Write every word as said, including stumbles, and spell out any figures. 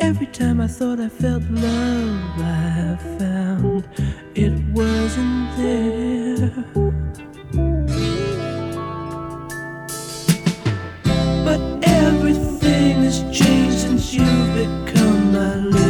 Every time I thought I felt love, I found it wasn't there. But everything has changed since you've become my love.